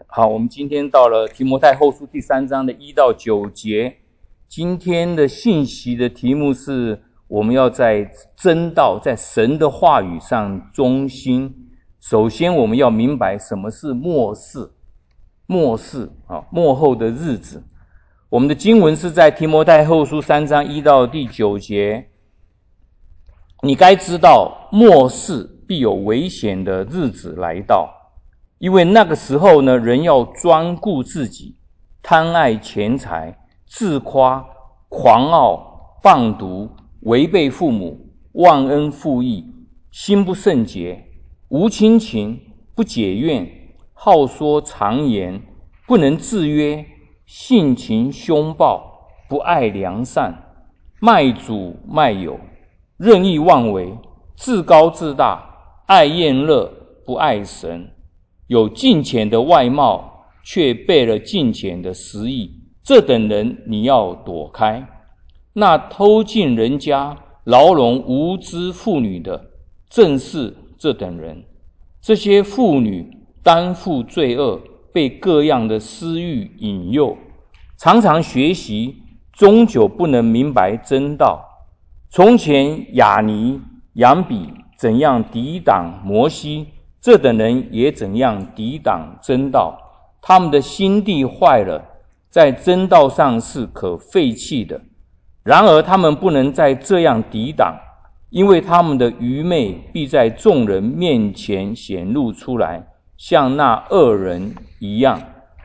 好，我们今天到了提摩太后书第3章的1到9节。今天的信息的题目是我们要在真道，在神的话语上忠心。首先我们要明白什么是末世，末后的日子。我们的经文是在提摩太后书3章1到第9节。你该知道末世必有危险的日子来到，因为那个时候呢，人要专顾自己，贪爱钱财，自夸，狂傲，放毒，违背父母，忘恩负义，心不圣洁，无亲情，不解怨，好说常言，不能制约，性情凶暴，不爱良善，卖主卖友，任意妄为，自高自大，爱厌乐，不爱神，有敬虔的外貌，却背了敬虔的实意，这等人你要躲开。那偷进人家，牢笼无知妇女的，正是这等人。这些妇女担负罪恶，被各样的私欲引诱，常常学习，终究不能明白真道。从前亚尼、杨比怎样抵挡摩西，这等人也怎样抵挡真道。他们的心地坏了，在真道上是可废弃的。然而他们不能再这样抵挡，因为他们的愚昧必在众人面前显露出来，像那恶人一样。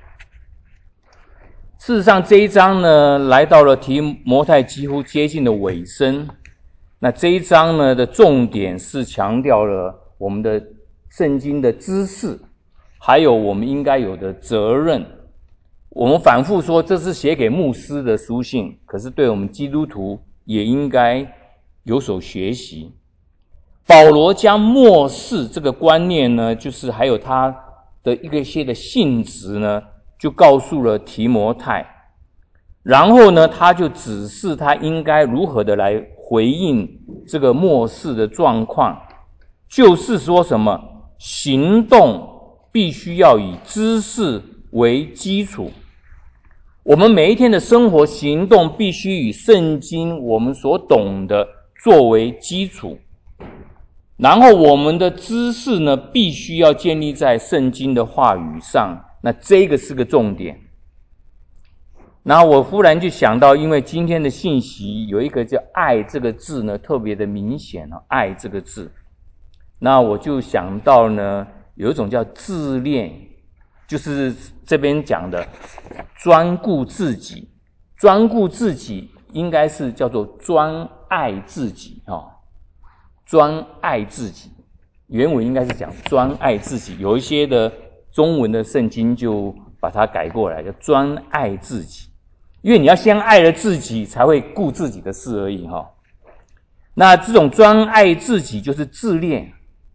事实上这一章呢，来到了提摩太几乎接近的尾声。那这一章呢的重点是强调了我们的圣经的知识，还有我们应该有的责任。我们反复说这是写给牧师的书信，可是对我们基督徒也应该有所学习。保罗将末世这个观念呢，就是还有他的一些的性质呢，就告诉了提摩太，然后呢他就指示他应该如何的来回应这个末世的状况，就是说什么行动必须要以知识为基础。我们每一天的生活行动必须以圣经我们所懂的作为基础，然后我们的知识呢必须要建立在圣经的话语上，那这个是个重点。然后我忽然就想到，因为今天的信息有一个叫爱这个字呢特别的明显，爱这个字，那我就想到呢有一种叫自恋，就是这边讲的专顾自己。专顾自己应该是叫做专爱自己，专爱自己，原文应该是讲专爱自己，有一些的中文的圣经就把它改过来，叫专爱自己。因为你要先爱了自己，才会顾自己的事而已。那这种专爱自己就是自恋，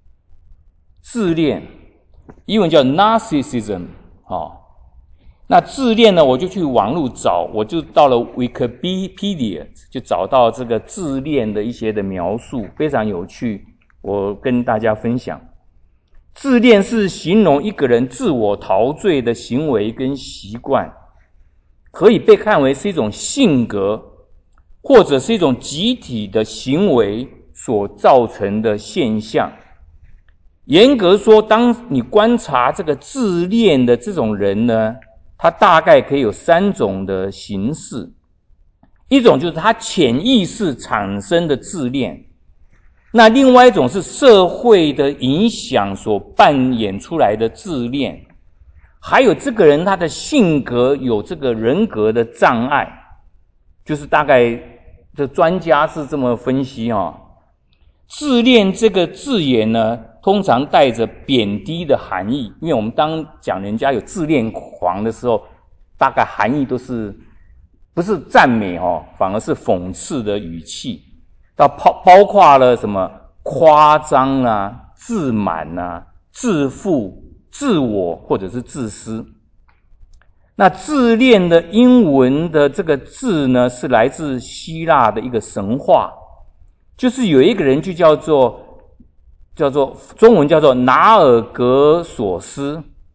英文叫 narcissism。那自恋呢，我就去网络找，我就到了 Wikipedia， 就找到这个自恋的一些的描述，非常有趣，我跟大家分享。自恋是形容一个人自我陶醉的行为跟习惯，可以被看为是一种性格，或者是一种集体的行为所造成的现象。严格说，当你观察这个自恋的这种人呢，他大概可以有3种的形式。一种就是他潜意识产生的自恋，那另外一种是社会的影响所扮演出来的自恋，还有这个人他的性格有这个人格的障碍，就是大概这专家是这么分析。自恋这个字眼呢，通常带着贬低的含义，因为我们当讲人家有自恋狂的时候，大概含义都是不是赞美，反而是讽刺的语气，包括了什么夸张啊、自满啊、自负、自我或者是自私。那自恋的英文的这个字呢，是来自希腊的一个神话，就是有一个人就叫做中文叫做拿尔格索斯。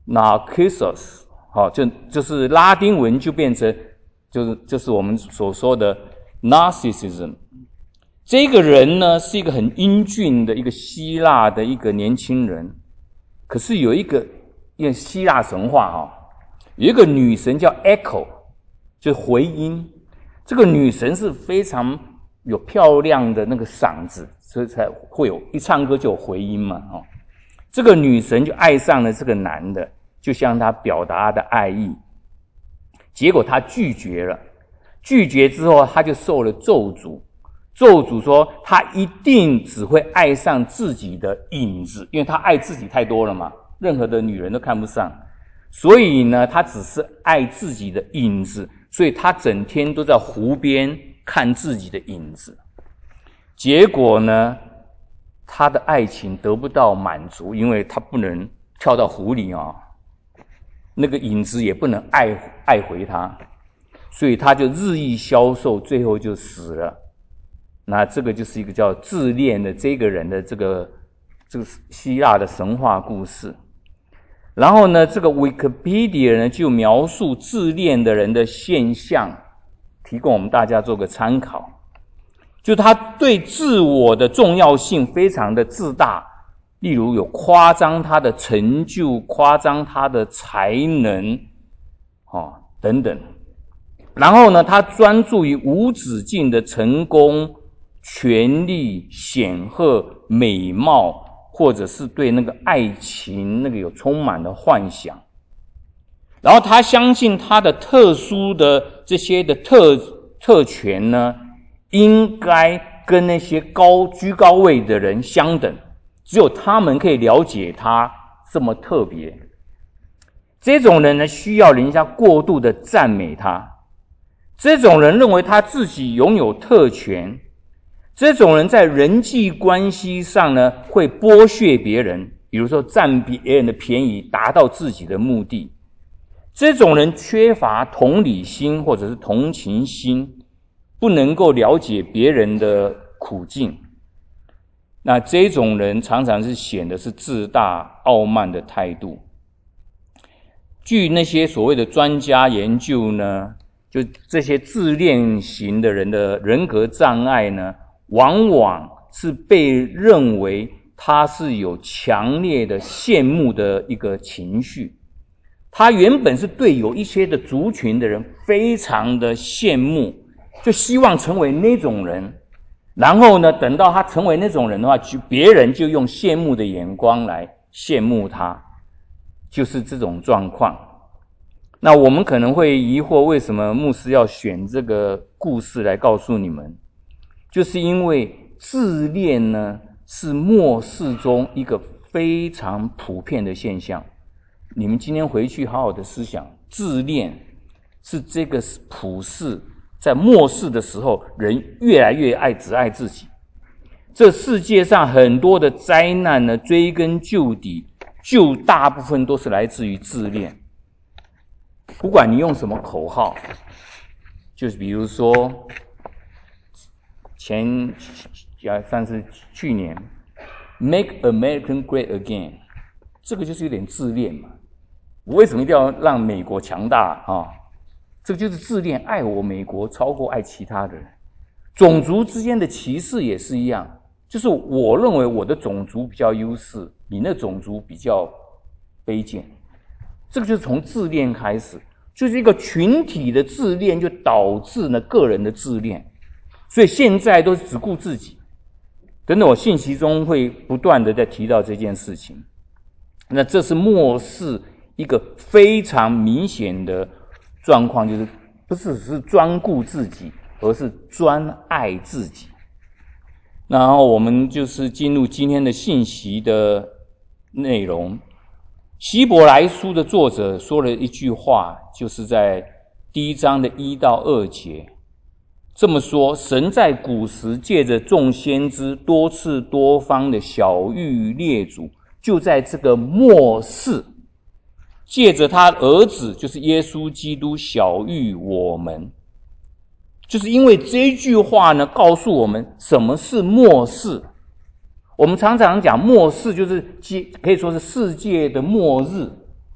Narcissus， 就是拉丁文就变成就是我们所说的 narcissism。这个人呢是一个很英俊的一个希腊的一个年轻人，可是有一个因为希腊神话有一个女神叫 Echo， 就是回音。这个女神是非常有漂亮的那个嗓子，所以才会有一唱歌就有回音嘛。这个女神就爱上了这个男的，就向他表达他的爱意，结果他拒绝了。拒绝之后，他就受了咒诅。咒诅说他一定只会爱上自己的影子，因为他爱自己太多了嘛，任何的女人都看不上。所以呢，他只是爱自己的影子，所以他整天都在湖边看自己的影子。结果呢，他的爱情得不到满足，因为他不能跳到湖里那个影子也不能爱回他，所以他就日益消瘦，最后就死了。那这个就是一个叫自恋的这个人的这个希腊的神话故事。然后呢，这个 Wikipedia 呢就描述自恋的人的现象，提供我们大家做个参考。就他对自我的重要性非常的自大，例如有夸张他的成就，夸张他的才能等等。然后呢，他专注于无止境的成功、权力、显赫、美貌，或者是对那个爱情那个有充满了幻想。然后他相信他的特殊的这些的特权呢，应该跟那些居高位的人相等，只有他们可以了解他这么特别。这种人呢，需要人家过度的赞美他。这种人认为他自己拥有特权。这种人在人际关系上呢，会剥削别人，比如说占别人的便宜，达到自己的目的。这种人缺乏同理心或者是同情心，不能够了解别人的苦境。那这种人常常是显得是自大傲慢的态度。据那些所谓的专家研究呢，就这些自恋型的人的人格障碍呢，往往是被认为他是有强烈的羡慕的一个情绪。他原本是对有一些的族群的人非常的羡慕，就希望成为那种人。然后呢，等到他成为那种人的话，别人就用羡慕的眼光来羡慕他，就是这种状况。那我们可能会疑惑，为什么牧师要选这个故事来告诉你们？就是因为自恋呢，是末世中一个非常普遍的现象。你们今天回去好好的思想，自恋是这个普世在末世的时候，人越来越只爱自己。这世界上很多的灾难呢，追根究底，就大部分都是来自于自恋。不管你用什么口号，就是比如说算是去年 Make America Great Again， 这个就是有点自恋嘛。我为什么一定要让美国强大这个就是自恋，爱我美国超过爱其他的人。种族之间的歧视也是一样，就是我认为我的种族比较优势，你那种族比较卑贱。这个就是从自恋开始，就是一个群体的自恋，就导致呢个人的自恋。所以现在都是只顾自己。等等，我信息中会不断的在提到这件事情。那这是末世一个非常明显的状况，就是不是只是专顾自己，而是专爱自己。然后我们就是进入今天的信息的内容。希伯来书的作者说了一句话，就是在第1章的1到2节这么说：神在古时借着众先知多次多方的晓谕列祖，就在这个末世借着他儿子就是耶稣基督晓谕我们。就是因为这句话呢，告诉我们什么是末世。我们常常讲末世就是可以说是世界的末日，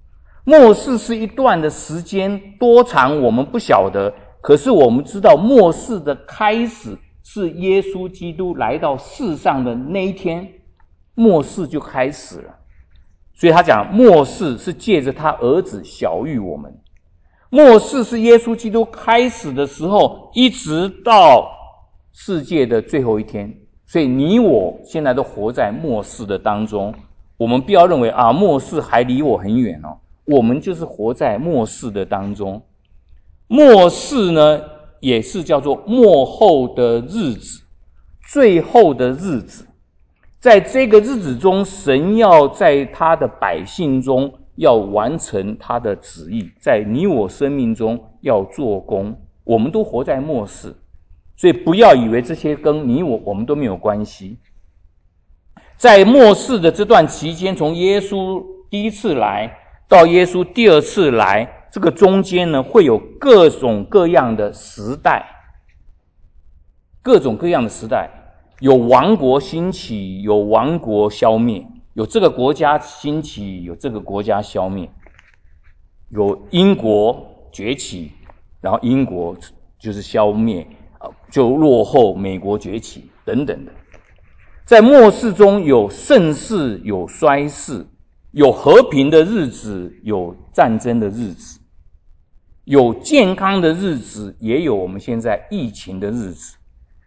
末世是一段的时间，多长我们不晓得，可是我们知道末世的开始是耶稣基督来到世上的那一天，末世就开始了。所以他讲末世是借着他儿子晓谕我们，末世是耶稣基督开始的时候，一直到世界的最后一天。所以你我现在都活在末世的当中，我们不要认为末世还离我很远哦，我们就是活在末世的当中。末世呢，也是叫做末后的日子，最后的日子。在这个日子中，神要在他的百姓中要完成他的旨意，在你我生命中要做工。我们都活在末世，所以不要以为这些跟你我们都没有关系。在末世的这段期间，从耶稣第一次来到耶稣第二次来，这个中间呢，会有各种各样的时代，各种各样的时代，有王国兴起，有王国消灭，有这个国家兴起，有这个国家消灭，有英国崛起，然后英国就是消灭，就落后美国崛起等等的。在末世中有盛世，有衰世，有和平的日子，有战争的日子，有健康的日子，也有我们现在疫情的日子。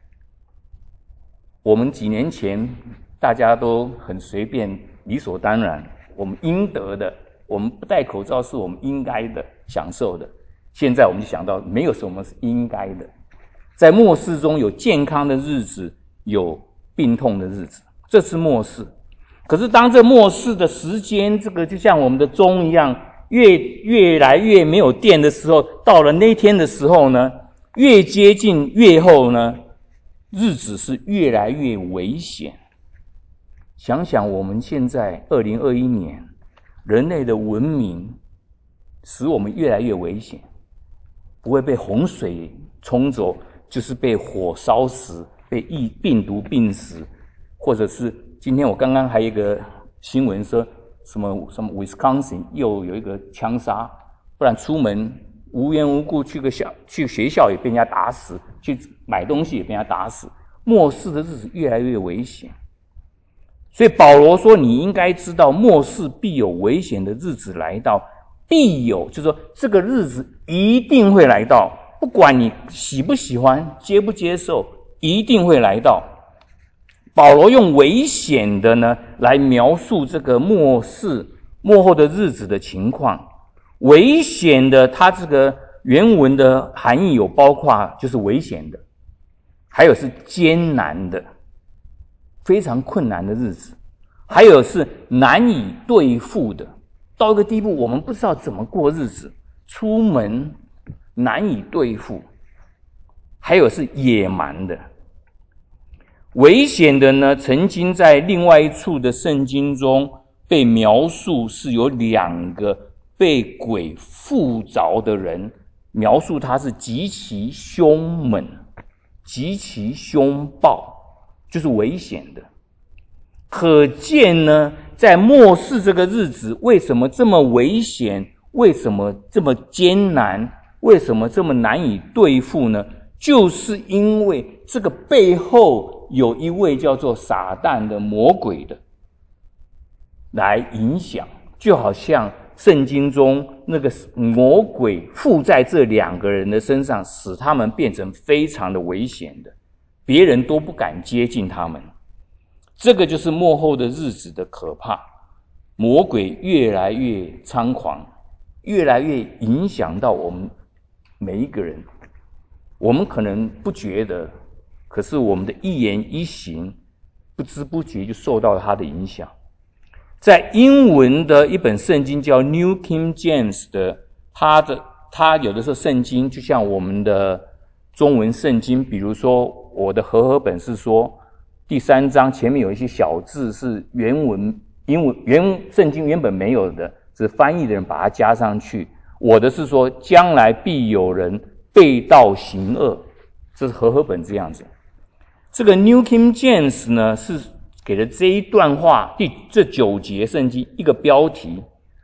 我们几年前大家都很随便，理所当然，我们应得的，我们不戴口罩是我们应该的享受的。现在我们就想到没有什么是应该的。在末世中有健康的日子，有病痛的日子，这是末世。可是当这末世的时间，这个就像我们的钟一样，越来越没有电的时候，到了那天的时候呢，越接近越后呢，日子是越来越危险。想想我们现在2021年，人类的文明使我们越来越危险，不会被洪水冲走，就是被火烧死，被病毒病死，或者是今天我刚刚还有一个新闻说什么 Wisconsin 又有一个枪杀，不然出门无缘无故去学校也被人家打死，去买东西也被人家打死。末世的日子越来越危险，所以保罗说你应该知道末世必有危险的日子来到，必有，就是说这个日子一定会来到，不管你喜不喜欢，接不接受，一定会来到。保罗用危险的呢来描述这个末世末后的日子的情况。危险的，它这个原文的含义有包括就是危险的，还有是艰难的，非常困难的日子，还有是难以对付的，到一个地步我们不知道怎么过日子，出门难以对付，还有是野蛮的。危险的呢，曾经在另外一处的圣经中被描述是有2个被鬼附着的人，描述他是极其凶猛，极其凶暴，就是危险的。可见呢，在末世这个日子为什么这么危险，为什么这么艰难，为什么这么难以对付呢？就是因为这个背后有一位叫做撒旦的魔鬼的来影响，就好像圣经中那个魔鬼附在这2个人的身上，使他们变成非常的危险的，别人都不敢接近他们。这个就是末后的日子的可怕，魔鬼越来越猖狂，越来越影响到我们每一个人。我们可能不觉得，可是我们的一言一行不知不觉就受到了他的影响。在英文的一本圣经叫 New King James 的，他有的时候圣经就像我们的中文圣经，比如说我的和合本是说第3章前面有一些小字是原圣经原本没有的，只是翻译的人把它加上去。我的是说将来必有人背道行恶，这是和合本这样子。这个 New King James 呢，是给了这一段话这9节圣经一个标题：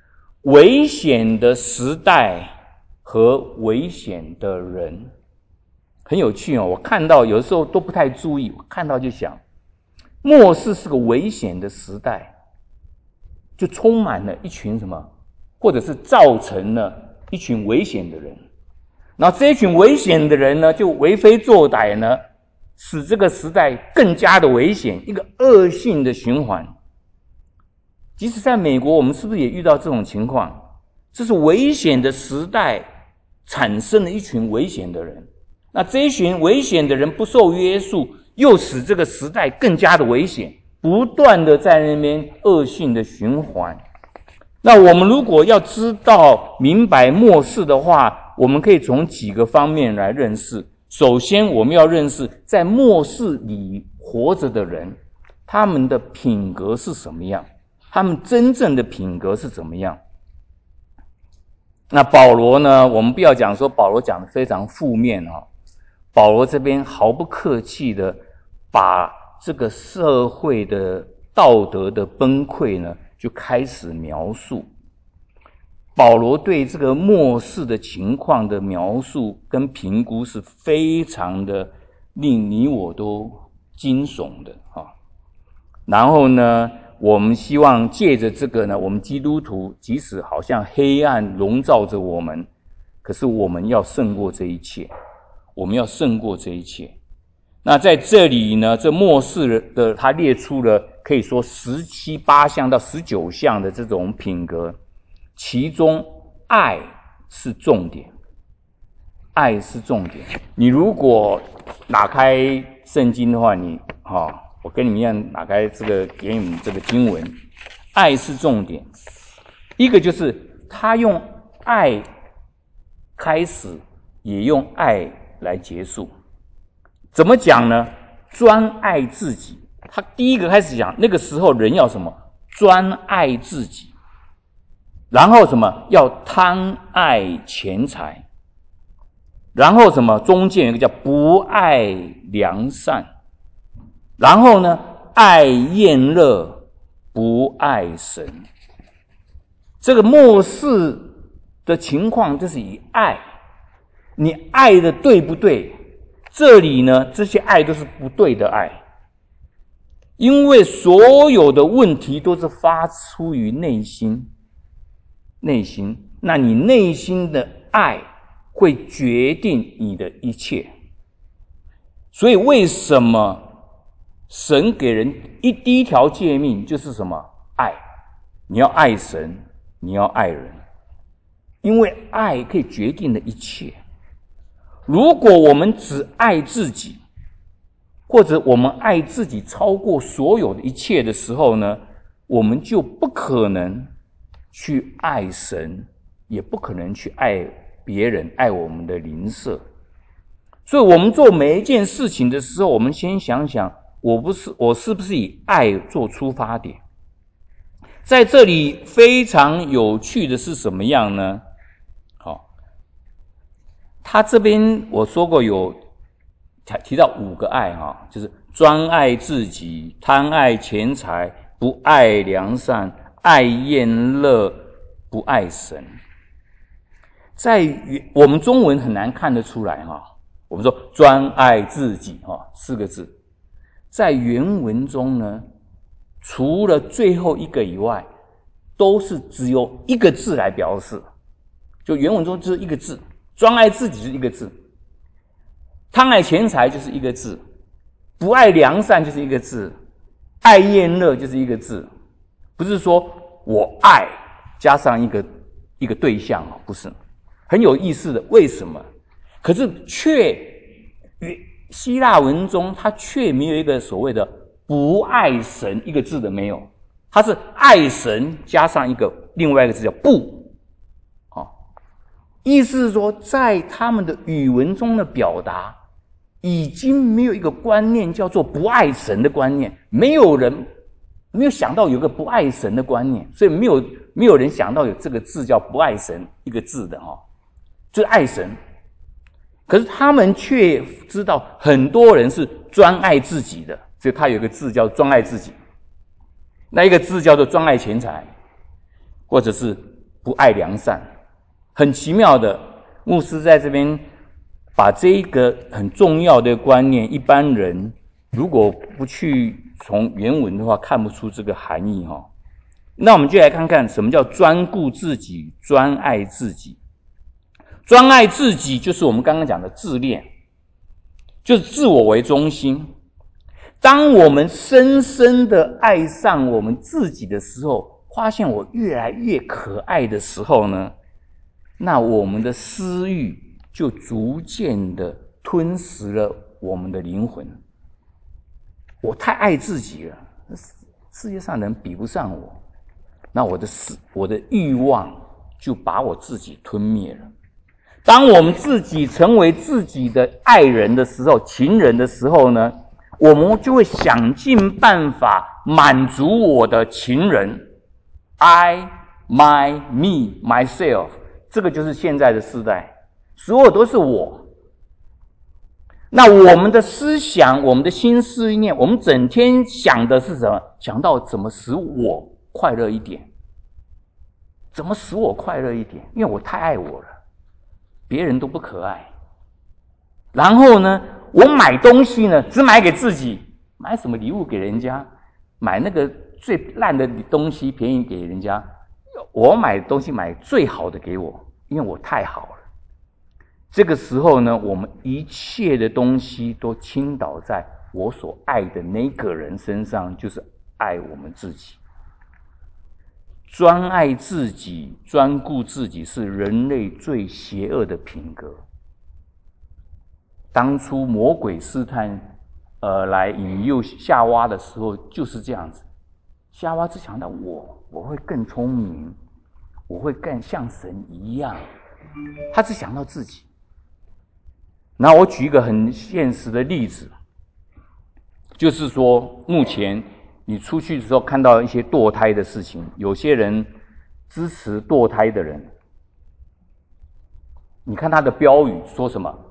危险的时代和危险的人。很有趣哦，我看到有的时候都不太注意，我看到就想，末世是个危险的时代，就充满了一群什么，或者是造成了一群危险的人。然后这一群危险的人呢，就为非作歹呢，使这个时代更加的危险，一个恶性的循环。即使在美国，我们是不是也遇到这种情况？这是危险的时代产生了一群危险的人，那这一群危险的人不受约束，又使这个时代更加的危险，不断的在那边恶性的循环。那我们如果要知道明白末世的话，我们可以从几个方面来认识。首先，我们要认识在末世里活着的人，他们的品格是什么样，他们真正的品格是怎么样。那保罗呢，我们不要讲说保罗讲的非常负面哦，保罗这边毫不客气的把这个社会的道德的崩溃呢就开始描述。保罗对这个末世的情况的描述跟评估是非常的令你我都惊悚的啊。然后呢，我们希望借着这个呢，我们基督徒即使好像黑暗笼罩着我们，可是我们要胜过这一切，我们要胜过这一切。那在这里呢，这末世的他列出了可以说17、8项到19项的这种品格，其中爱是重点，爱是重点。你如果打开圣经的话，我跟你们一样打开这个给你们这个经文，爱是重点。一个就是他用爱开始，也用爱来结束。怎么讲呢？专爱自己。他第一个开始讲，那个时候人要什么？专爱自己。然后什么？要贪爱钱财。然后什么？中间有一个叫不爱良善。然后呢？爱厌乐，不爱神。这个末世的情况就是以爱，你爱的对不对？这里呢，这些爱都是不对的爱，因为所有的问题都是发出于内心。那你内心的爱会决定你的一切。所以为什么神给人第一条诫命就是什么？爱。你要爱神，你要爱人，因为爱可以决定的一切。如果我们只爱自己，或者我们爱自己超过所有的一切的时候呢，我们就不可能去爱神，也不可能去爱别人，爱我们的邻舍。所以我们做每一件事情的时候，我们先想想，我是不是以爱做出发点。在这里非常有趣的是什么样呢？他这边我说过有提到5个爱就是专爱自己、贪爱钱财、不爱良善、爱厌乐、不爱神。在我们中文很难看得出来我们说专爱自己4个字，在原文中呢，除了最后一个以外，都是只有一个字来表示，就原文中只有一个字。专爱自己就是一个字，贪爱钱财就是一个字，不爱良善就是一个字，爱厌乐就是一个字。不是说我爱加上一个对象不是。很有意思的，为什么？可是希腊文中它却没有一个所谓的不爱神一个字的，没有，它是爱神加上另外一个字叫不。意思是说，在他们的语文中的表达，已经没有一个观念叫做不爱神的观念，没有想到有个不爱神的观念，所以没有人想到有这个字叫不爱神一个字的就是爱神。可是他们却知道很多人是专爱自己的，所以他有一个字叫专爱自己，那一个字叫做专爱钱财，或者是不爱良善。很奇妙的，牧师在这边把这一个很重要的观念，一般人如果不去从原文的话，看不出这个含义哈。那我们就来看看什么叫专顾自己，专爱自己。专爱自己就是我们刚刚讲的自恋，就是自我为中心。当我们深深的爱上我们自己的时候，发现我越来越可爱的时候呢，那我们的私欲就逐渐的吞噬了我们的灵魂。我太爱自己了，世界上人比不上我，那我的欲望就把我自己吞灭了。当我们自己成为自己的爱人的时候，情人的时候呢，我们就会想尽办法满足我的情人。I, my, me, myself， 这个就是现在的时代，所有都是我。那我们的思想，我们的心思意念，我们整天想的是什么？想到怎么使我快乐一点，怎么使我快乐一点？因为我太爱我了，别人都不可爱。然后呢，我买东西呢，只买给自己，买什么礼物给人家？买那个最烂的东西，便宜给人家。我买东西买最好的给我，因为我太好了。这个时候呢，我们一切的东西都倾倒在我所爱的那个人身上，就是爱我们自己。专爱自己，专顾自己，是人类最邪恶的品格。当初魔鬼试探来引诱夏娃的时候，就是这样子。夏娃只想到我会更聪明，我会更像神一样，他只想到自己。那我举一个很现实的例子，就是说目前你出去的时候看到一些堕胎的事情，有些人支持堕胎的人，你看他的标语说什么？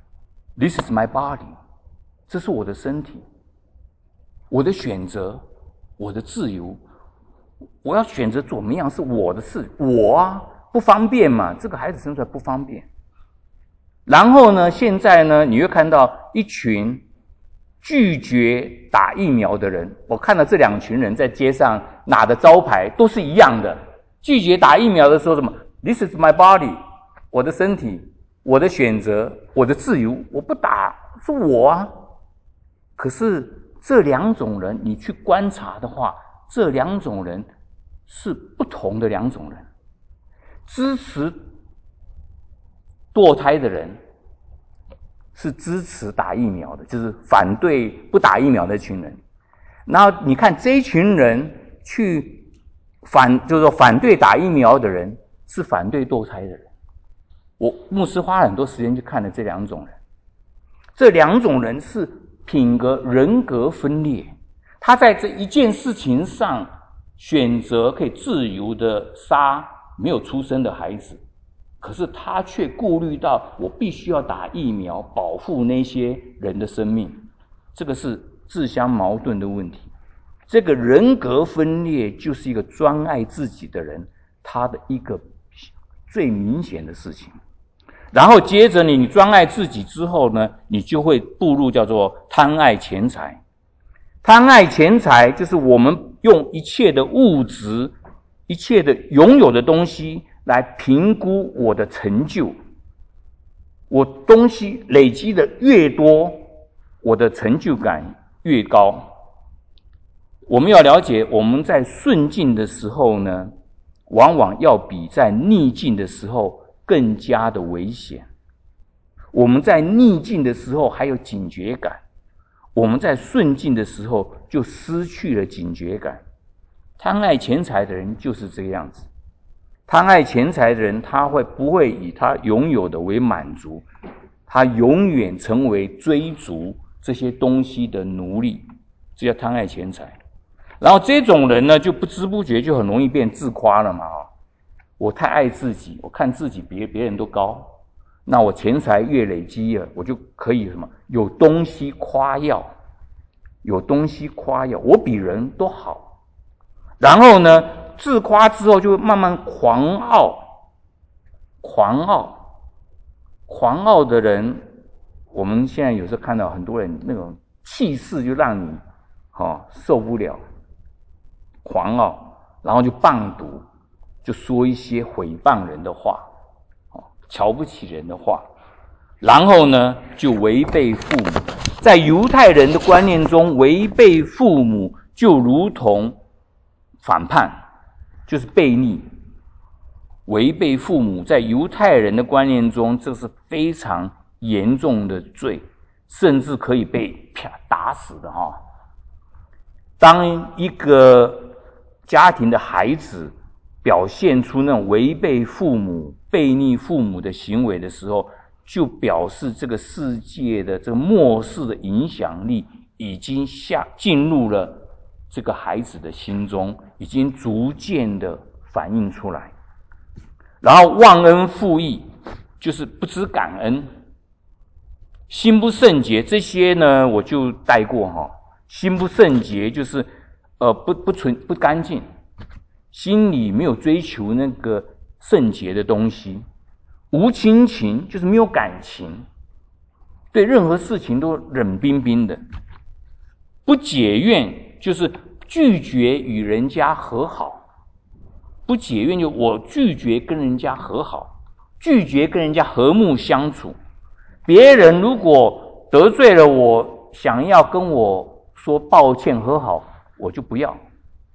This is my body， 这是我的身体，我的选择，我的自由，我要选择怎么样是我的事，我啊不方便嘛，这个孩子生出来不方便。然后呢，现在呢，你会看到一群拒绝打疫苗的人。我看到这两群人在街上拿的招牌都是一样的，拒绝打疫苗的说什么 This is my body， 我的身体，我的选择，我的自由，我不打是我啊。可是这两种人你去观察的话，这两种人是不同的两种人。支持堕胎的人是支持打疫苗的，就是反对不打疫苗的一群人。然后你看这一群人去就是说反对打疫苗的人是反对堕胎的人。我牧师花了很多时间去看了这两种人，这两种人是品格人格分裂，他在这一件事情上选择可以自由的杀没有出生的孩子，可是他却顾虑到我必须要打疫苗保护那些人的生命，这个是自相矛盾的问题。这个人格分裂就是一个专爱自己的人他的一个最明显的事情。然后接着你专爱自己之后呢，你就会步入叫做贪爱钱财。贪爱钱财就是我们用一切的物质，一切的拥有的东西来评估我的成就。我东西累积的越多，我的成就感越高。我们要了解，我们在顺境的时候呢，往往要比在逆境的时候更加的危险。我们在逆境的时候还有警觉感，我们在顺境的时候就失去了警觉感。贪爱钱财的人就是这个样子。贪爱钱财的人，他不会以他拥有的为满足，他永远成为追逐这些东西的奴隶，这叫贪爱钱财。然后这种人呢，就不知不觉就很容易变自夸了嘛。我太爱自己，我看自己别人都高，那我钱财越累积了，我就可以什么有东西夸耀，有东西夸耀，我比人都好。然后呢， 自夸之后就会慢慢狂傲的人，我们现在有时候看到很多人那种气势就让你受不了，狂傲，然后就谤读，就说一些毁谤人的话，瞧不起人的话，然后呢就违背父母。在犹太人的观念中，违背父母就如同反叛，就是悖逆。违背父母在犹太人的观念中，这是非常严重的罪，甚至可以被打死的当一个家庭的孩子表现出那种违背父母、悖逆父母的行为的时候，就表示这个世界的这个末世的影响力已经进入了这个孩子的心中，已经逐渐的反映出来。然后忘恩负义，就是不知感恩，心不圣洁，这些呢我就带过心不圣洁就是不干净，心里没有追求那个圣洁的东西。无亲情就是没有感情，对任何事情都冷冰冰的。不解怨就是拒绝与人家和好。不解怨就我拒绝跟人家和好，拒绝跟人家和睦相处。别人如果得罪了我，想要跟我说抱歉和好，我就不要。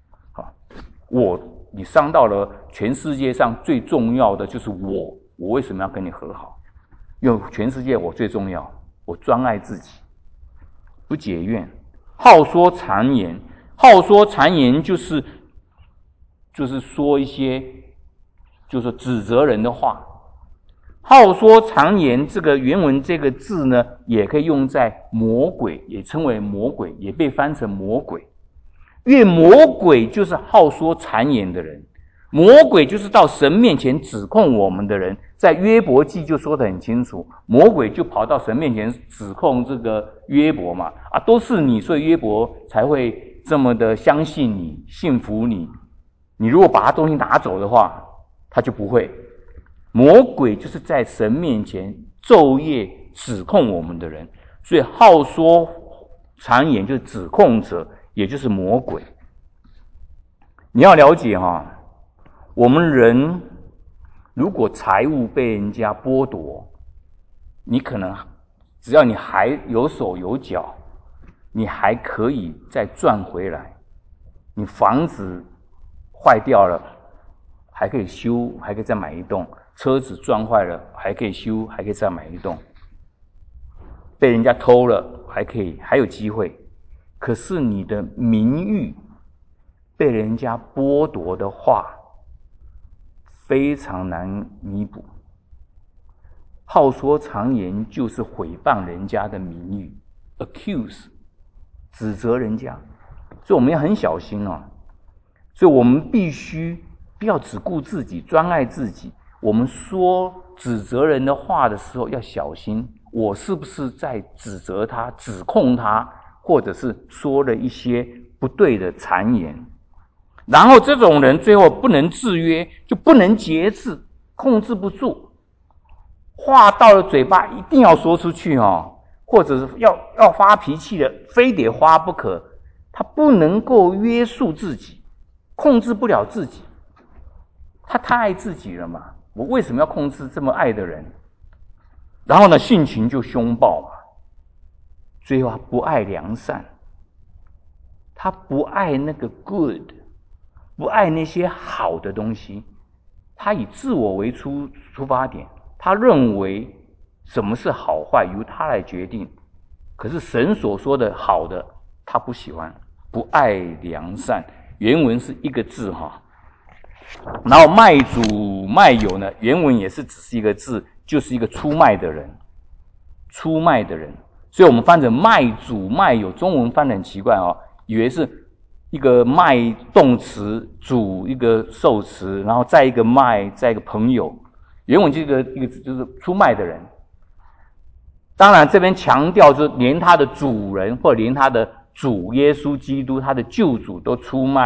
你伤到了全世界上最重要的就是我为什么要跟你和好？因为全世界我最重要，我专爱自己。不解怨，好说谗言，好说谗言就是说一些就是指责人的话。好说谗言这个原文这个字呢，也可以用在魔鬼，也称为魔鬼，也被翻成魔鬼。因为魔鬼就是好说谗言的人，魔鬼就是到神面前指控我们的人。在约伯记就说得很清楚，魔鬼就跑到神面前指控这个约伯嘛，都是你，所以约伯才会这么的相信你，信服你。你如果把他东西拿走的话，他就不会。魔鬼就是在神面前昼夜指控我们的人，所以好说谗言就是指控者，也就是魔鬼。你要了解我们人如果财物被人家剥夺，你可能只要你还有手有脚，你还可以再赚回来。你房子坏掉了还可以修，还可以再买一栋；车子撞坏了还可以修，还可以再买一栋；被人家偷了还有机会。可是你的名誉被人家剥夺的话，非常难弥补。好说谗言就是毁谤人家的名誉 ，accuse 指责人家，所以我们要很小心所以我们必须不要只顾自己，专爱自己。我们说指责人的话的时候要小心，我是不是在指责他、指控他，或者是说了一些不对的谗言。然后这种人最后不能制约，就不能节制，控制不住，话到了嘴巴一定要说出去或者是要发脾气的，非得发不可。他不能够约束自己，控制不了自己，他太爱自己了嘛。我为什么要控制这么爱的人？然后呢，性情就凶暴嘛，最后他不爱良善，他不爱那个 good， 不爱那些好的东西，他以自我为出发点，他认为什么是好坏由他来决定。可是神所说的好的他不喜欢，不爱良善，原文是一个字然后卖主卖友呢，原文也是只是一个字，就是一个出卖的人，出卖的人。所以我们翻成卖主卖友，中文翻得很奇怪以为是一个卖动词，主一个受词，然后再一个卖，再一个朋友。原文这个一个字就是出卖的人。当然这边强调就是连他的主人或连他的主耶稣基督，他的救主都出卖，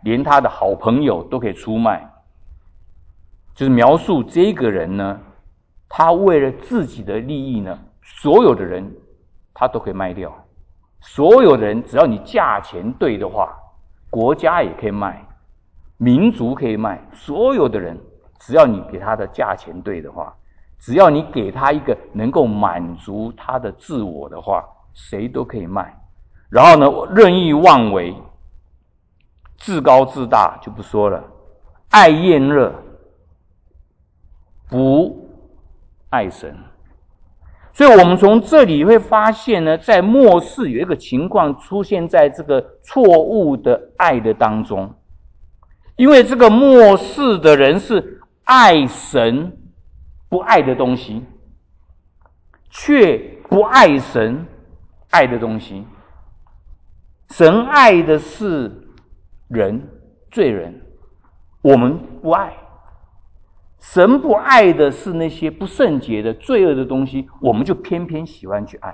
连他的好朋友都可以出卖。就是描述这个人呢，他为了自己的利益呢，所有的人他都可以卖掉。所有的人只要你价钱对的话，国家也可以卖，民族可以卖，所有的人只要你给他的价钱对的话，只要你给他一个能够满足他的自我的话，谁都可以卖。然后呢，任意妄为，自高自大就不说了，爱厌乐，不爱神。所以我们从这里会发现呢，在末世有一个情况出现在这个错误的爱的当中。因为这个末世的人是爱神不爱的东西，却不爱神爱的东西。神爱的是人，罪人，我们不爱。神不爱的是那些不圣洁的罪恶的东西，我们就偏偏喜欢去爱。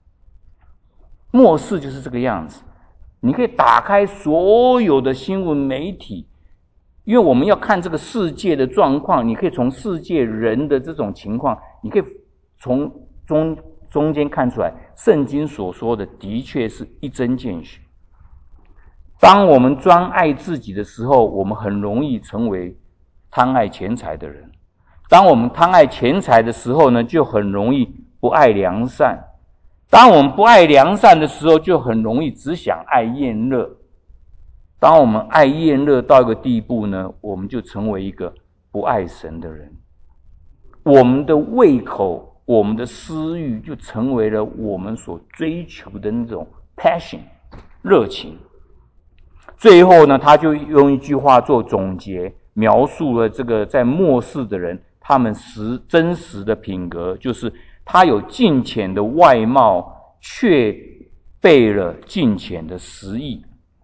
末世就是这个样子。你可以打开所有的新闻媒体，因为我们要看这个世界的状况，你可以从世界人的这种情况，你可以从中间看出来，圣经所说的的确是一针见血。当我们专爱自己的时候，我们很容易成为贪爱钱财的人。当我们贪爱钱财的时候呢，就很容易不爱良善。当我们不爱良善的时候，就很容易只想爱厌乐。当我们爱厌乐到一个地步呢，我们就成为一个不爱神的人。我们的胃口，我们的私欲就成为了我们所追求的那种 passion 热情。最后呢，他就用一句话做总结，描述了这个在末世的人他们真实的品格，就是他有敬虔的外貌，却背了敬虔的实意。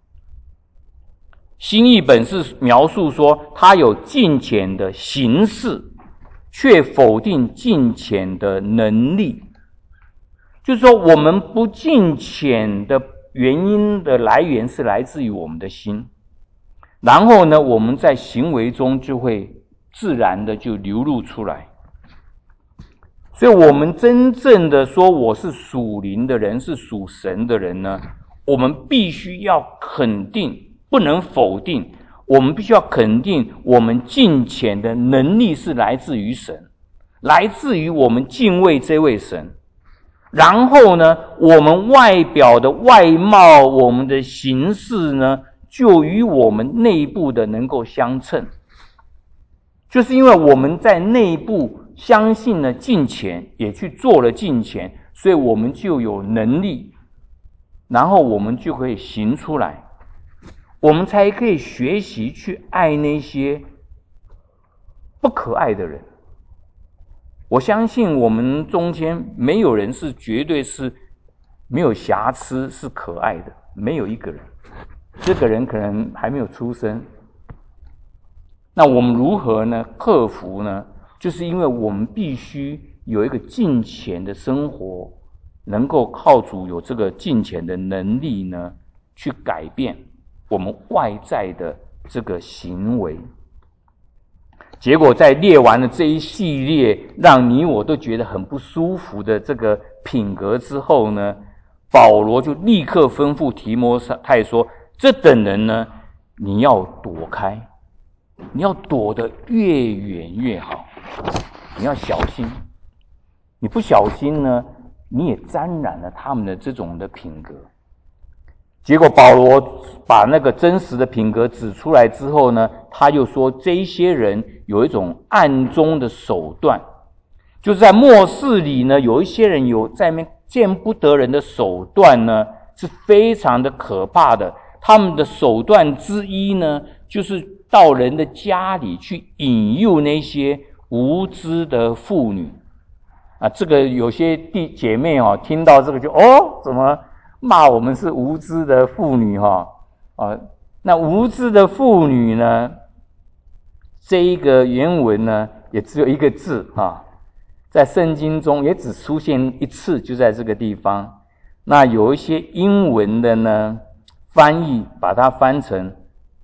新译本是描述说，他有敬虔的形式，却否定敬虔的能力。就是说，我们不敬虔的原因的来源是来自于我们的心，然后呢，我们在行为中就会自然的就流露出来。所以我们真正的说我是属灵的人，是属神的人呢，我们必须要肯定，不能否定，我们必须要肯定我们敬虔的能力是来自于神，来自于我们敬畏这位神。然后呢，我们外表的外貌，我们的形式呢，就与我们内部的能够相称。就是因为我们在内部相信了敬虔，也去做了敬虔，所以我们就有能力，然后我们就可以行出来，我们才可以学习去爱那些不可爱的人。我相信我们中间没有人是绝对是没有瑕疵，是可爱的，没有一个人。这个人可能还没有出生。那我们如何呢？克服呢？就是因为我们必须有一个敬虔的生活，能够靠主有这个敬虔的能力呢，去改变我们外在的这个行为。结果在列完了这一系列让你我都觉得很不舒服的这个品格之后呢，保罗就立刻吩咐提摩太说，这等人呢，你要躲开，你要躲得越远越好，你要小心，你不小心呢，你也沾染了他们的这种的品格。结果保罗把那个真实的品格指出来之后呢，他就说这一些人有一种暗中的手段，就是在末世里呢，有一些人有在那边见不得人的手段呢，是非常的可怕的。他们的手段之一呢，就是到人的家里去引诱那些无知的妇女啊。这个有些姐妹听到这个就怎么骂我们是无知的妇女那无知的妇女呢，这一个原文呢也只有一个字在圣经中也只出现一次，就在这个地方。那有一些英文的呢翻译把它翻成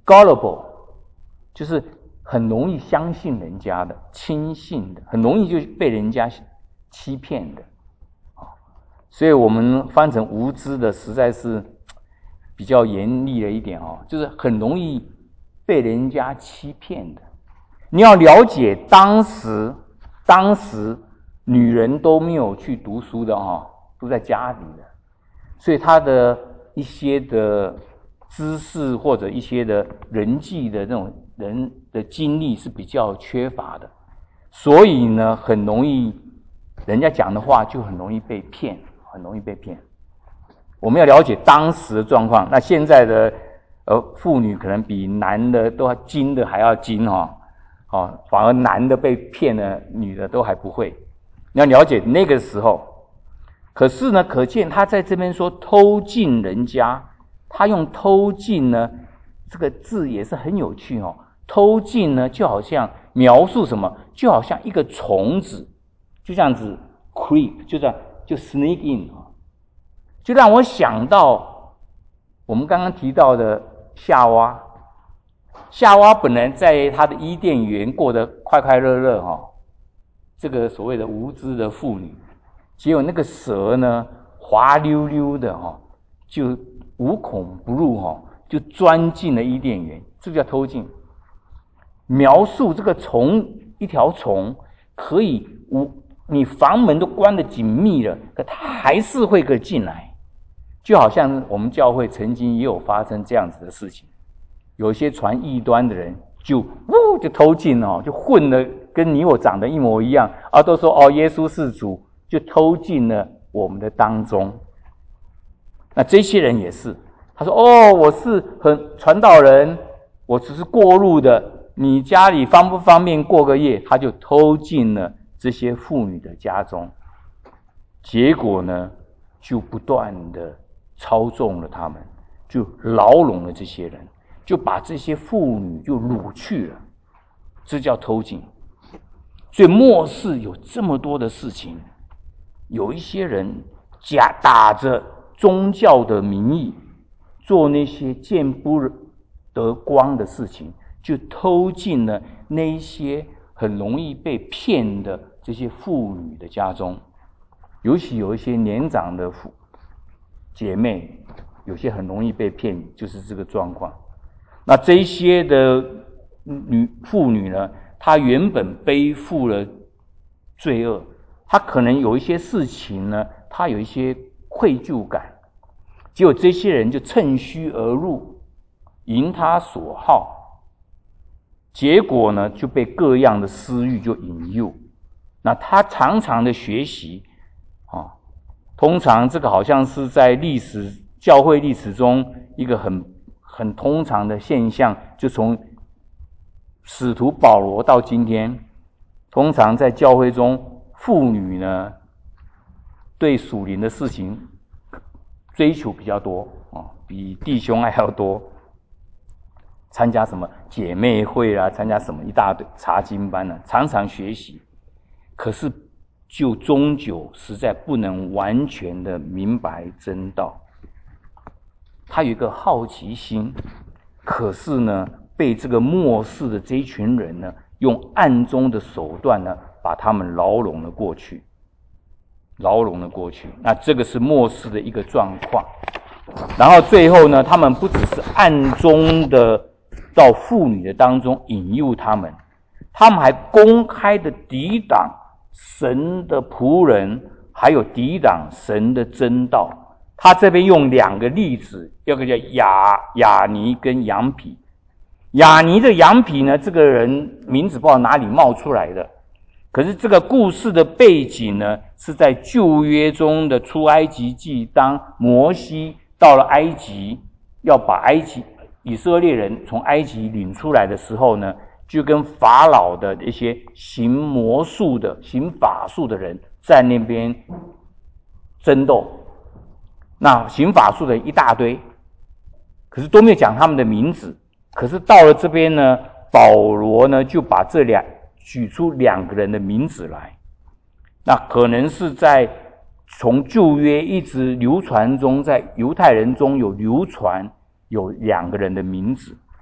gullible， 就是很容易相信人家的，轻信的，很容易就被人家欺骗的。所以我们翻成无知的实在是比较严厉了一点就是很容易被人家欺骗的。你要了解当时女人都没有去读书的都在家里的，所以她的一些的知识或者一些的人际的那种人的经历是比较缺乏的，所以呢很容易人家讲的话就很容易被骗，很容易被骗。我们要了解当时的状况，那现在的妇女可能比男的都精的还要精反而男的被骗了，女的都还不会。你要了解那个时候，可是呢，可见他在这边说偷进人家，他用偷进呢这个字也是很有趣偷进呢就好像描述什么，就好像一个虫子，就这样子 creep， 就 sneak in， 就让我想到我们刚刚提到的夏娃。夏娃本来在她的伊甸园过得快快乐乐这个所谓的无知的妇女，结果那个蛇呢滑溜溜的就无孔不入就钻进了伊甸园，这叫偷进。描述这个虫，一条虫可以你房门都关得紧密了，可它还是会进来。就好像我们教会曾经也有发生这样子的事情，有一些传异端的人就偷进就混了，跟你我长得一模一样都说耶稣是主，就偷进了我们的当中。那这些人也是，他说我是传道人，我只是过路的，你家里方不方便过个夜？他就偷进了这些妇女的家中，结果呢就不断的操纵了他们，就牢笼了这些人，就把这些妇女就掳去了，这叫偷进。所以末世有这么多的事情，有一些人打着宗教的名义做那些见不得光的事情，就偷进了那一些很容易被骗的这些妇女的家中。尤其有一些年长的姐妹，有些很容易被骗，就是这个状况。那这些的妇女呢，她原本背负了罪恶，她可能有一些事情呢，她有一些愧疚感，结果这些人就趁虚而入，迎她所好，结果呢就被各样的私欲就引诱。那她常常的学习通常这个好像是在教会历史中一个很通常的现象，就从使徒保罗到今天，通常在教会中，妇女呢对属灵的事情追求比较多比弟兄还要多，参加什么姐妹会参加什么一大堆查经班常常学习，可是就终究实在不能完全的明白真道。他有一个好奇心，可是呢被这个末世的这一群人呢用暗中的手段呢把他们牢笼了过去。那这个是末世的一个状况。然后最后呢，他们不只是暗中的到妇女的当中引诱他们还公开的抵挡神的仆人，还有抵挡神的真道。他这边用两个例子，一个叫亚尼跟羊皮。亚尼的羊皮呢，这个人名字不知道哪里冒出来的，可是这个故事的背景呢，是在旧约中的出埃及记，当摩西到了埃及，要把以色列人从埃及领出来的时候呢，就跟法老的一些行魔术的、行法术的人在那边争斗。那行法术的一大堆，可是都没有讲他们的名字。可是到了这边呢，保罗呢就把举出两个人的名字来。那可能是在从旧约一直流传中，在犹太人中有流传有两个人的名字。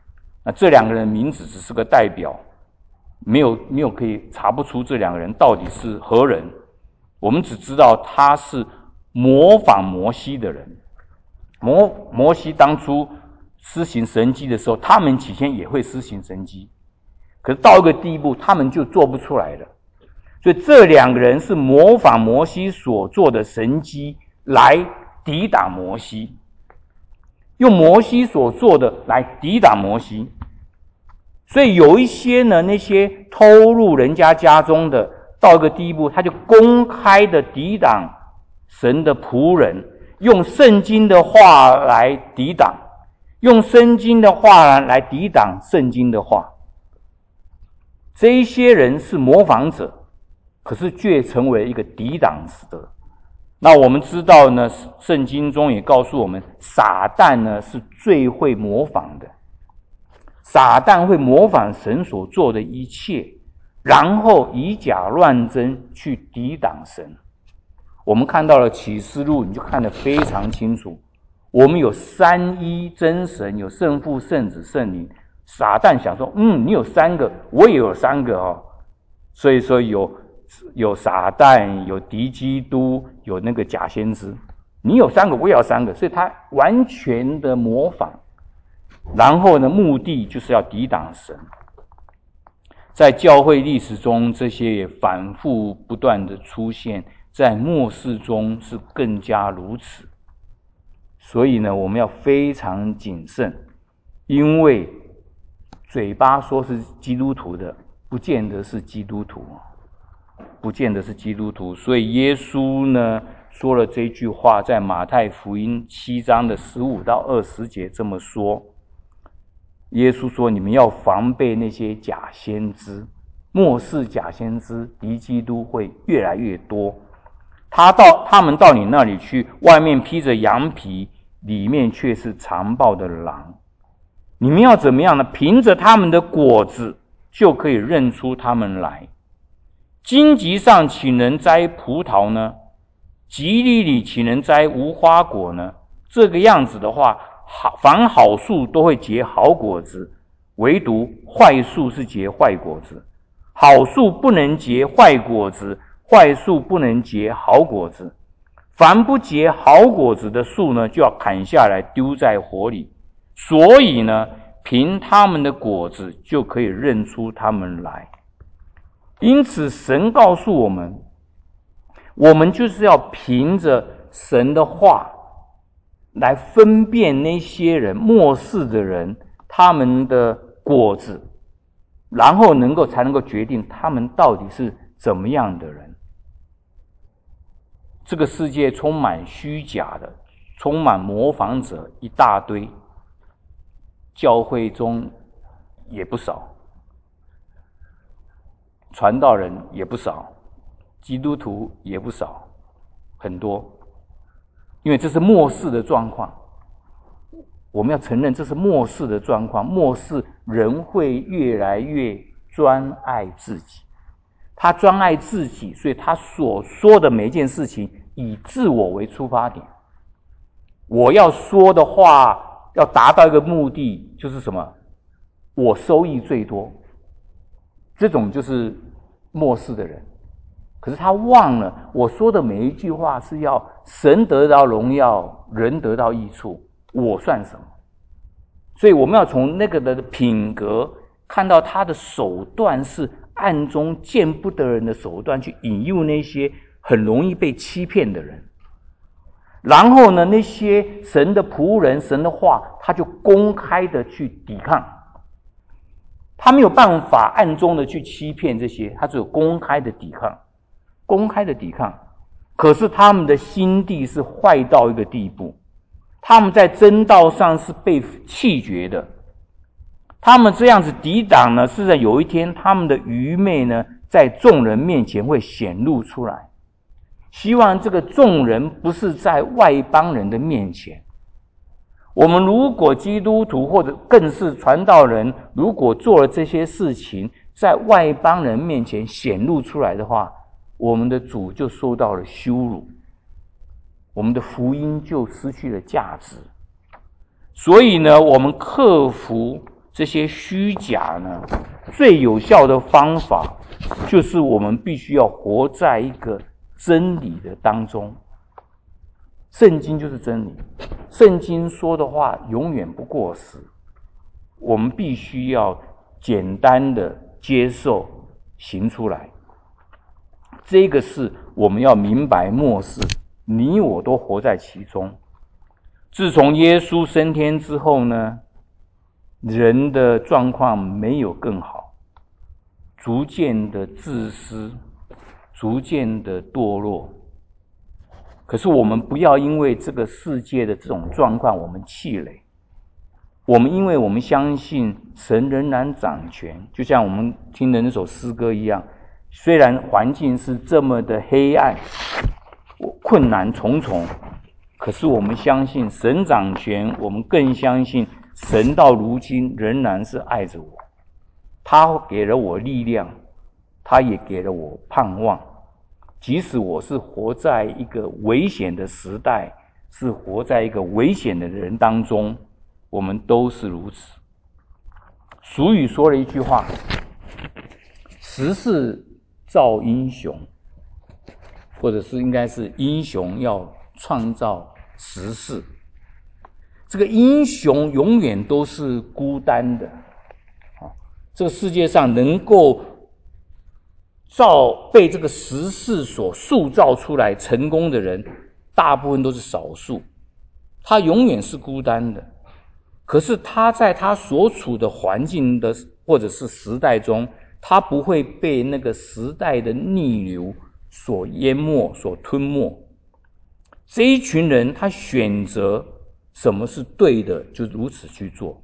那这两个人名字只是个代表，没有可以查不出这两个人到底是何人。我们只知道他是模仿摩西的人。摩西当初施行神迹的时候，他们起先也会施行神迹，可是到一个地步，他们就做不出来了。所以这两个人是模仿摩西所做的神迹来抵挡摩西，用摩西所做的来抵挡摩西。所以有一些呢，那些偷入人家家中的，到一个地步，他就公开的抵挡神的仆人，用圣经的话来抵挡，用圣经的话来抵挡圣经的话。这一些人是模仿者，可是却成为一个抵挡者。那我们知道呢，圣经中也告诉我们，撒旦呢是最会模仿的。撒旦会模仿神所做的一切，然后以假乱真去抵挡神。我们看到了启示录，你就看得非常清楚。我们有三一真神，有圣父、圣子、圣灵。撒旦想说，你有三个，我也有三个哦。所以说有撒旦，有敌基督，有那个假先知。你有三个，我也有三个，所以他完全的模仿。然后呢，目的就是要抵挡神。在教会历史中，这些也反复不断的出现，在末世中是更加如此。所以呢，我们要非常谨慎，因为嘴巴说是基督徒的，不见得是基督徒，不见得是基督徒。所以耶稣呢说了这句话，在马太福音7章的15到20节这么说。耶稣说，你们要防备那些假先知，末世假先知敌基督会越来越多。他们到你那里去，外面披着羊皮，里面却是残暴的狼。你们要怎么样呢？凭着他们的果子就可以认出他们来。荆棘上岂能摘葡萄呢？蒺藜里岂能摘无花果呢？这个样子的话，凡好树都会结好果子，唯独坏树是结坏果子。好树不能结坏果子，坏树不能结好果子。凡不结好果子的树呢，就要砍下来丢在火里。所以呢，凭他们的果子就可以认出他们来。因此神告诉我们，我们就是要凭着神的话来分辨那些人，末世的人，他们的果子，然后才能够决定他们到底是怎么样的人。这个世界充满虚假的，充满模仿者一大堆，教会中也不少，传道人也不少，基督徒也不少，很多。因为这是末世的状况，我们要承认这是末世的状况。末世人会越来越专爱自己，他专爱自己，所以他所说的每一件事情以自我为出发点。我要说的话要达到一个目的，就是什么？我收益最多。这种就是末世的人。可是他忘了，我说的每一句话是要神得到荣耀，人得到益处，我算什么？所以我们要从那个的品格看到他的手段是暗中见不得人的手段，去引诱那些很容易被欺骗的人。然后呢，那些神的仆人，神的话，他就公开的去抵抗。他没有办法暗中的去欺骗这些，他只有公开的抵抗。公开的抵抗，可是他们的心地是坏到一个地步，他们在真道上是被弃绝的。他们这样子抵挡呢，是在有一天他们的愚昧呢，在众人面前会显露出来。希望这个众人不是在外邦人的面前。我们如果基督徒或者更是传道人，如果做了这些事情，在外邦人面前显露出来的话，我们的主就受到了羞辱，我们的福音就失去了价值。所以呢，我们克服这些虚假呢，最有效的方法就是我们必须要活在一个真理的当中。圣经就是真理，圣经说的话永远不过时，我们必须要简单的接受行出来。这个是我们要明白默示，你我都活在其中。自从耶稣升天之后呢，人的状况没有更好，逐渐的自私，逐渐的堕落。可是我们不要因为这个世界的这种状况我们气馁，我们因为我们相信神仍然掌权，就像我们听的那首诗歌一样，虽然环境是这么的黑暗，困难重重，可是我们相信神掌权，我们更相信神到如今仍然是爱着我，他给了我力量，他也给了我盼望。即使我是活在一个危险的时代，是活在一个危险的人当中，我们都是如此。俗语说了一句话，时势造英雄，或者是应该是英雄要创造时势。这个英雄永远都是孤单的。这个世界上能够被这个时势所塑造出来成功的人，大部分都是少数，他永远是孤单的。可是他在他所处的环境的或者是时代中，他不会被那个时代的逆流所淹没所吞没。这一群人他选择什么是对的，就如此去做。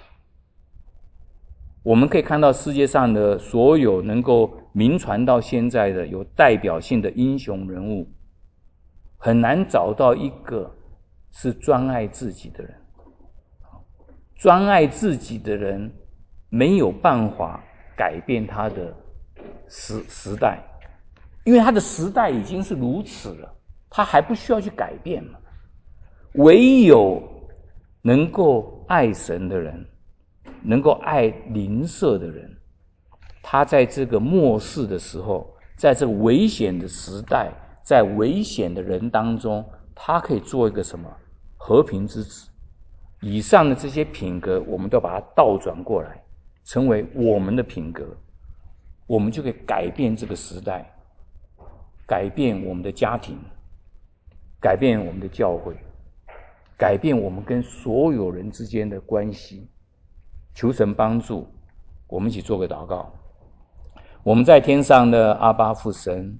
我们可以看到世界上的所有能够名传到现在的有代表性的英雄人物，很难找到一个是专爱自己的人。专爱自己的人没有办法改变他的时代，因为他的时代已经是如此了，他还不需要去改变嘛。唯有能够爱神的人，能够爱邻舍的人，他在这个末世的时候，在这个危险的时代，在危险的人当中，他可以做一个什么和平之子。以上的这些品格我们都把它倒转过来，成为我们的品格，我们就可以改变这个时代，改变我们的家庭，改变我们的教会，改变我们跟所有人之间的关系。求神帮助，我们一起做个祷告。我们在天上的阿爸父神，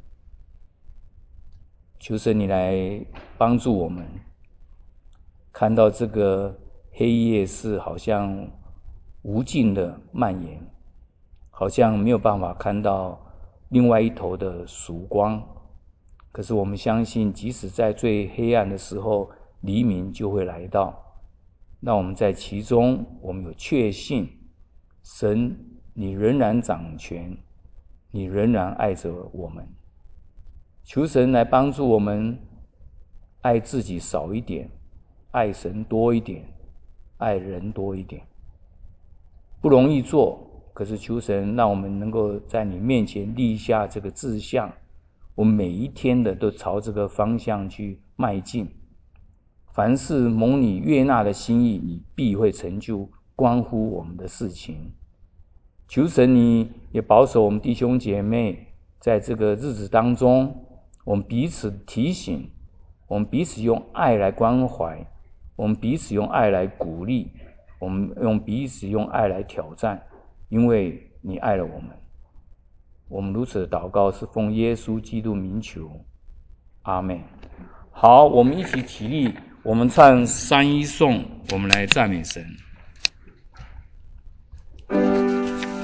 求神你来帮助我们，看到这个黑夜是好像无尽的蔓延，好像没有办法看到另外一头的曙光。可是我们相信，即使在最黑暗的时候，黎明就会来到。那我们在其中，我们有确信，神你仍然掌权，你仍然爱着我们。求神来帮助我们，爱自己少一点，爱神多一点，爱人多一点。不容易做，可是求神让我们能够在你面前立下这个志向，我们每一天的都朝这个方向去迈进。凡是蒙你悦纳的心意，你必会成就关乎我们的事情。求神你也保守我们弟兄姐妹，在这个日子当中，我们彼此提醒，我们彼此用爱来关怀，我们彼此用爱来鼓励，我们彼此用爱来挑战，因为你爱了我们。我们如此的祷告是奉耶稣基督名求，阿们。好，我们一起起立，我们唱三一颂，我们来赞美神。